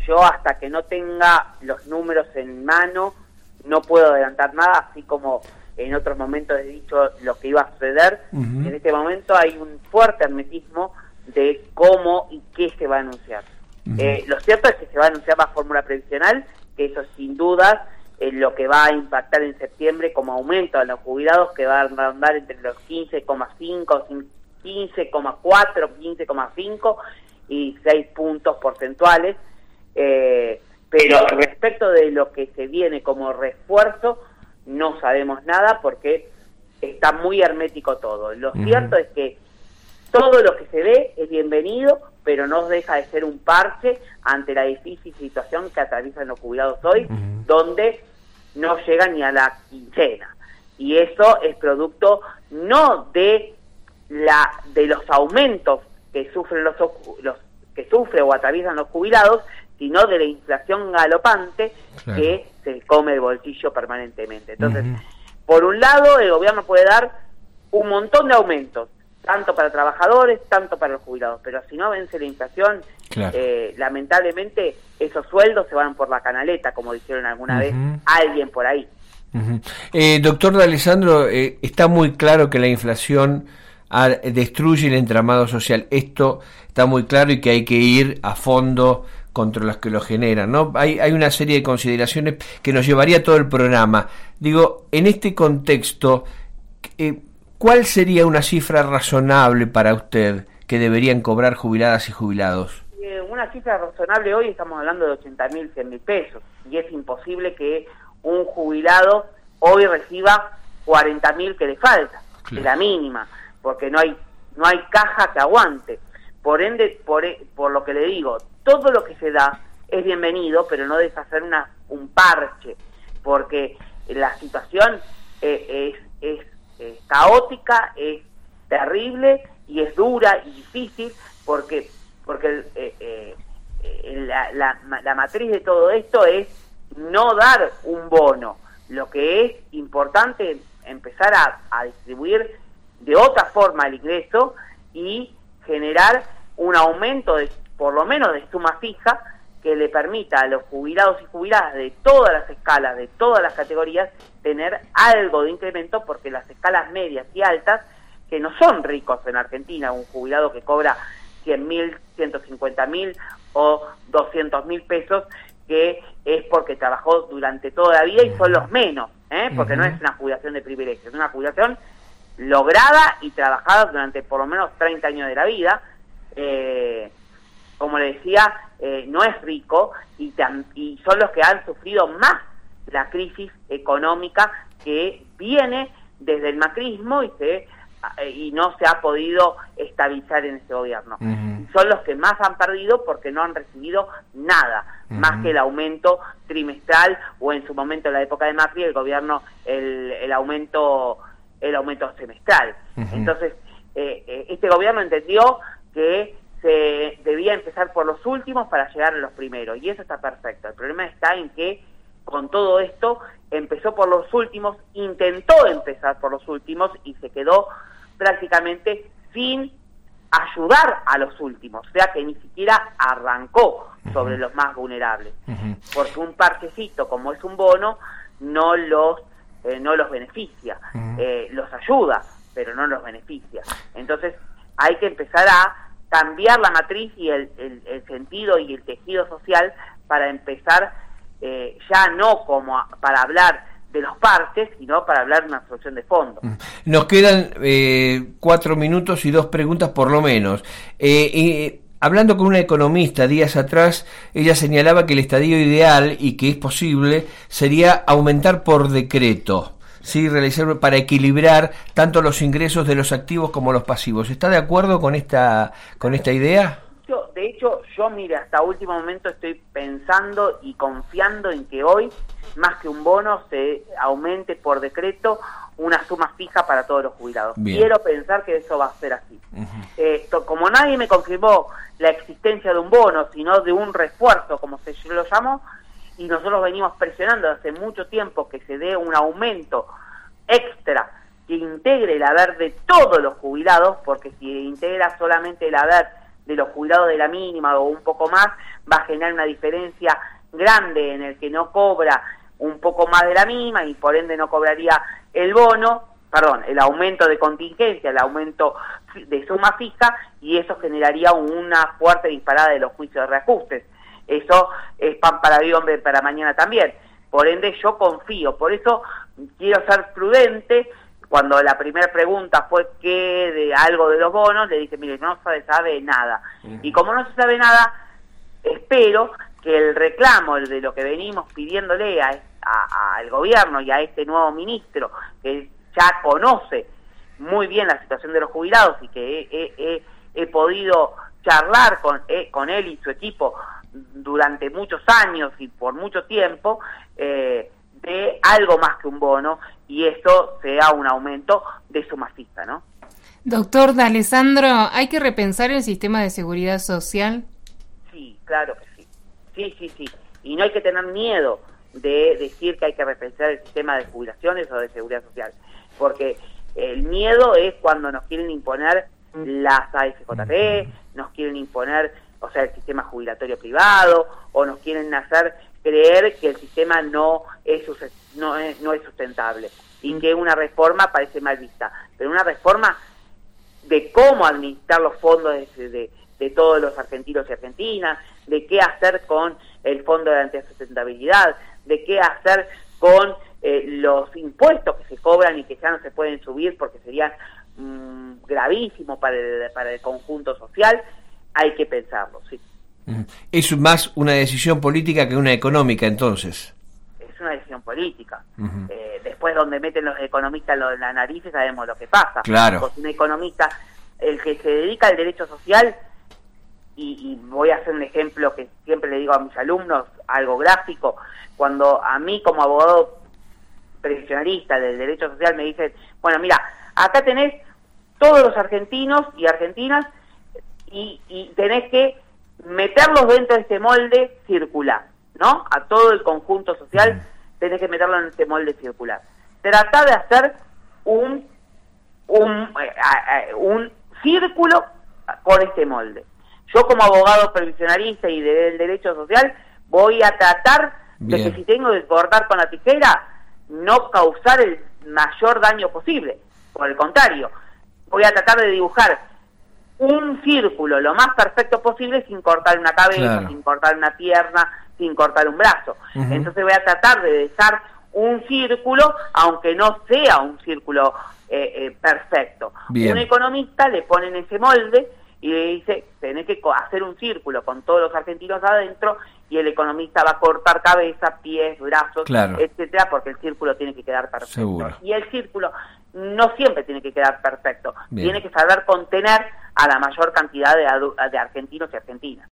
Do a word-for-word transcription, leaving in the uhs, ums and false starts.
yo hasta que no tenga los números en mano no puedo adelantar nada, así como en otros momentos he dicho lo que iba a suceder. Uh-huh. En este momento hay un fuerte hermetismo de cómo y qué se va a anunciar. Uh-huh. Eh, lo cierto es que se va a anunciar la fórmula previsional, que eso sin dudas es lo que va a impactar en septiembre como aumento a los jubilados, que va a rondar entre los quince coma cinco, quince coma cuatro, quince coma cinco y seis puntos porcentuales. Eh, pero respecto de lo que se viene como refuerzo, no sabemos nada porque está muy hermético todo. Lo uh-huh. cierto es que todo lo que se ve es bienvenido, pero no deja de ser un parche ante la difícil situación que atraviesan los jubilados hoy, uh-huh. donde no llegan ni a la quincena. Y eso es producto no de la de los aumentos que sufren los, los que sufren o atraviesan los jubilados, sino de la inflación galopante, claro, que se come el bolsillo permanentemente. Entonces, uh-huh. por un lado, el gobierno puede dar un montón de aumentos, tanto para trabajadores, tanto para los jubilados, pero si no vence la inflación, claro, eh, lamentablemente esos sueldos se van por la canaleta, como dijeron alguna uh-huh. vez alguien por ahí. Uh-huh. Eh, doctor D'Alessandro, eh, está muy claro que la inflación a, destruye el entramado social. Esto está muy claro y que hay que ir a fondo contra los que lo generan, ¿no? Hay, hay una serie de consideraciones que nos llevaría todo el programa. Digo, en este contexto, eh, ¿cuál sería una cifra razonable para usted que deberían cobrar jubiladas y jubilados? Eh, una cifra razonable hoy estamos hablando de ochenta mil, cien mil pesos, y es imposible que un jubilado hoy reciba cuarenta mil que le falta, claro, de la mínima, porque no hay no hay caja que aguante. Por ende, por, por lo que le digo, todo lo que se da es bienvenido, pero no deja ser una, un parche, porque la situación eh, es, es, es caótica, es terrible y es dura y difícil, porque porque eh, eh, la, la, la matriz de todo esto es no dar un bono. Lo que es importante es empezar a, a distribuir de otra forma el ingreso y generar un aumento de por lo menos de suma fija que le permita a los jubilados y jubiladas de todas las escalas, de todas las categorías, tener algo de incremento, porque las escalas medias y altas, que no son ricos en Argentina, un jubilado que cobra cien mil, ciento cincuenta mil o doscientos mil pesos, que es porque trabajó durante toda la vida y son los menos, ¿eh? Porque uh-huh. no es una jubilación de privilegio, es una jubilación lograda y trabajada durante por lo menos treinta años de la vida. Eh, como le decía, eh, no es rico y, tam- y son los que han sufrido más la crisis económica que viene desde el macrismo y se eh, y no se ha podido estabilizar en este gobierno. Uh-huh. Son los que más han perdido porque no han recibido nada, uh-huh. más que el aumento trimestral o en su momento en la época de Macri el gobierno el, el aumento el aumento semestral. Uh-huh. Entonces, eh, eh, este gobierno entendió que se debía empezar por los últimos para llegar a los primeros, y eso está perfecto. El problema está en que con todo esto empezó por los últimos, intentó empezar por los últimos y se quedó prácticamente sin ayudar a los últimos, o sea que ni siquiera arrancó sobre uh-huh. los más vulnerables, uh-huh. porque un parchecito como es un bono no los eh, no los beneficia, uh-huh. eh, los ayuda, pero no los beneficia. Entonces hay que empezar a cambiar la matriz y el, el, el sentido y el tejido social para empezar eh, ya no como a, para hablar de los parches, sino para hablar de una solución de fondo. Nos quedan eh, cuatro minutos y dos preguntas por lo menos. Eh, eh, hablando con una economista días atrás, ella señalaba que el estadio ideal y que es posible sería aumentar por decreto. Sí, realizar para equilibrar tanto los ingresos de los activos como los pasivos. ¿Está de acuerdo con esta con esta idea? Yo, de hecho, yo mire, hasta último momento estoy pensando y confiando en que hoy, más que un bono, se aumente por decreto una suma fija para todos los jubilados. Bien. Quiero pensar que eso va a ser así. Uh-huh. Eh, to, como nadie me confirmó la existencia de un bono, sino de un refuerzo, como se lo llamó, y nosotros venimos presionando hace mucho tiempo que se dé un aumento extra que integre el haber de todos los jubilados, porque si integra solamente el haber de los jubilados de la mínima o un poco más, va a generar una diferencia grande en el que no cobra un poco más de la mínima y por ende no cobraría el bono, perdón, el aumento de contingencia, el aumento de suma fija, y eso generaría una fuerte disparada de los juicios de reajustes. Eso es pan para hoy, hombre para mañana también. Por ende yo confío, por eso quiero ser prudente. Cuando la primera pregunta fue que de algo de los bonos, le dije, mire, no se sabe nada. Uh-huh. Y como no se sabe nada, espero que el reclamo de lo que venimos pidiéndole a, a, al gobierno y a este nuevo ministro, que ya conoce muy bien la situación de los jubilados y que he, he, he, he podido charlar con, eh, con él y su equipo durante muchos años y por mucho tiempo, eh, de algo más que un bono, y eso sea un aumento de suma fija, ¿no? Doctor D'Alessandro, ¿hay que repensar el sistema de seguridad social? Sí, claro que sí. Sí, sí, sí. Y no hay que tener miedo de decir que hay que repensar el sistema de jubilaciones o de seguridad social, porque el miedo es cuando nos quieren imponer las A F J P, nos quieren imponer, o sea, el sistema jubilatorio privado, o nos quieren hacer creer que el sistema no es no es, no es sustentable y que una reforma parece mal vista, pero una reforma de cómo administrar los fondos de, de, de todos los argentinos y argentinas, de qué hacer con el fondo de garantía de sustentabilidad, de qué hacer con eh, los impuestos que se cobran y que ya no se pueden subir porque serían mmm, gravísimos para el, para el conjunto social. Hay que pensarlo, sí. Es más una decisión política que una económica, entonces. Es una decisión política. Uh-huh. Eh, después, donde meten los economistas lo, la nariz, sabemos lo que pasa. Claro. Porque un economista, el que se dedica al derecho social, y, y voy a hacer un ejemplo que siempre le digo a mis alumnos, algo gráfico, cuando a mí como abogado previsionalista del derecho social me dicen, bueno, mira, acá tenés todos los argentinos y argentinas, y, y tenés que meterlos dentro de este molde circular, ¿no? A todo el conjunto social tenés que meterlo en este molde circular. Trata de hacer un un, eh, un círculo con este molde. Yo como abogado previsionalista y del derecho social voy a tratar Bien. de que si tengo que cortar con la tijera, no causar el mayor daño posible. Por el contrario, voy a tratar de dibujar un círculo lo más perfecto posible sin cortar una cabeza, claro. sin cortar una pierna, sin cortar un brazo. Uh-huh. Entonces voy a tratar de dejar un círculo, aunque no sea un círculo eh, eh, perfecto. Bien. Un economista le pone en ese molde y le dice, tenés que hacer un círculo con todos los argentinos adentro, y el economista va a cortar cabeza, pies, brazos, claro. etcétera, porque el círculo tiene que quedar perfecto. Seguro. Y el círculo no siempre tiene que quedar perfecto. Bien. Tiene que saber contener a la mayor cantidad de, de argentinos y argentinas.